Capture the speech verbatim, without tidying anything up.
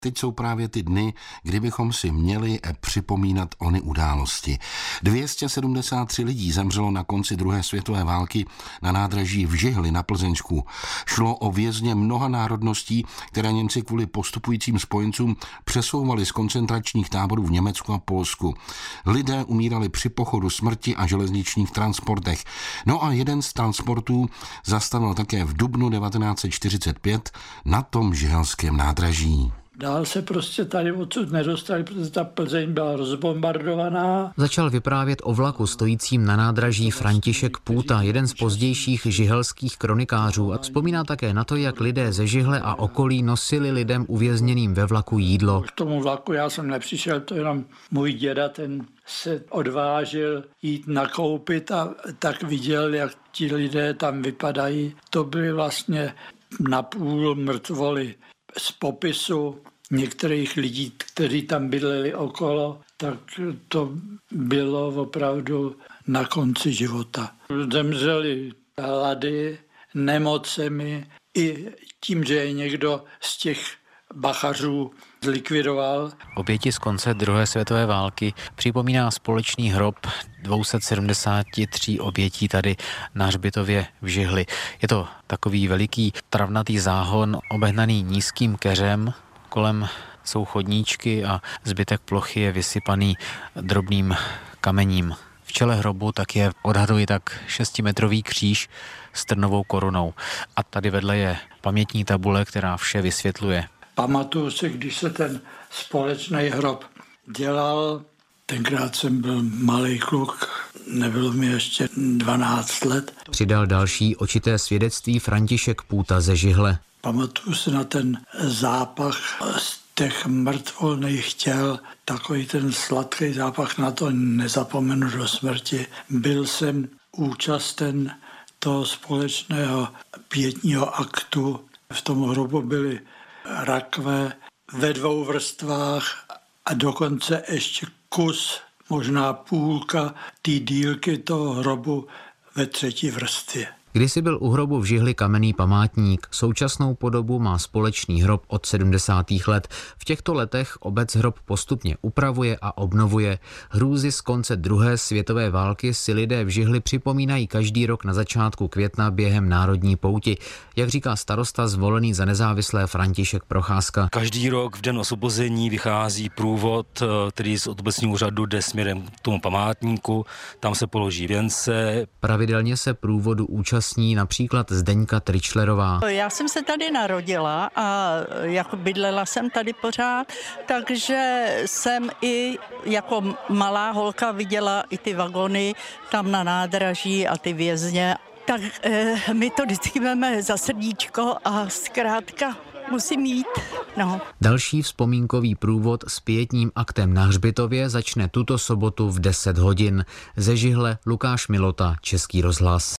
Teď jsou právě ty dny, kdy bychom si měli připomínat ony události. dvě stě sedmdesát tři lidí zemřelo na konci druhé světové války na nádraží v Žihli na Plzeňsku. Šlo o vězně mnoha národností, které Němci kvůli postupujícím spojencům přesouvali z koncentračních táborů v Německu a Polsku. Lidé umírali při pochodu smrti a železničních transportech. No a jeden z transportů zastavil také v dubnu devatenáct set čtyřicet pět na tom žihelském nádraží. Dál se prostě tady odsud nedostali, protože ta Plzeň byla rozbombardovaná. Začal vyprávět o vlaku stojícím na nádraží František Půta, jeden z pozdějších žihelských kronikářů, a vzpomíná také na to, jak lidé ze Žihle a okolí nosili lidem uvězněným ve vlaku jídlo. K tomu vlaku já jsem nepřišel, to jenom můj děda, ten se odvážil jít nakoupit a tak viděl, jak ti lidé tam vypadají. To byly vlastně napůl mrtvoly. Z popisu některých lidí, kteří tam bydleli okolo, tak to bylo opravdu na konci života. Zemřeli hlady, nemocemi i tím, že je někdo z těch bachařů zlikvidoval. Oběti z konce druhé světové války připomíná společný hrob dvě stě sedmdesát tři obětí tady na hřbitově v Žihli. Je to takový veliký travnatý záhon obehnaný nízkým keřem, kolem jsou chodníčky a zbytek plochy je vysypaný drobným kamením. V čele hrobu tak je, odhaduji, tak šestimetrový kříž s trnovou korunou. A tady vedle je pamětní tabule, která vše vysvětluje. Pamatuju si, když se ten společný hrob dělal, tenkrát jsem byl malý kluk, nebylo mi ještě dvanáct let. Přidal další očité svědectví František Půta ze Žihle. Pamatuju si na ten zápach z těch mrtvolných těl, takový ten sladký zápach, na to nezapomenu do smrti. Byl jsem účasten toho společného pětního aktu. V tom hrobu byly rakve ve dvou vrstvách a dokonce ještě kus, možná půlka té dílky toho hrobu ve třetí vrstvě. Kdysi byl u hrobu v Žihli kamenný památník, současnou podobu má společný hrob od sedmdesátých let. V těchto letech obec hrob postupně upravuje a obnovuje. Hrůzy z konce druhé světové války si lidé v Žihli připomínají každý rok na začátku května během národní pouti. Jak říká starosta zvolený za nezávislé František Procházka. Každý rok v den osvobození vychází průvod, který z obecního úřadu jde směrem k tomu památníku, tam se položí věnce. Pravidelně se průvodu účastní například Zdeňka Tričlerová. Já jsem se tady narodila a jako bydlela jsem tady pořád, takže jsem i jako malá holka viděla i ty vagony tam na nádraží a ty vězně. Tak eh, my to vždycky máme za srdíčko a zkrátka musím jít. No. Další vzpomínkový průvod s pietním aktem na hřbitově začne tuto sobotu v deset hodin. Ze Žihle Lukáš Milota, Český rozhlas.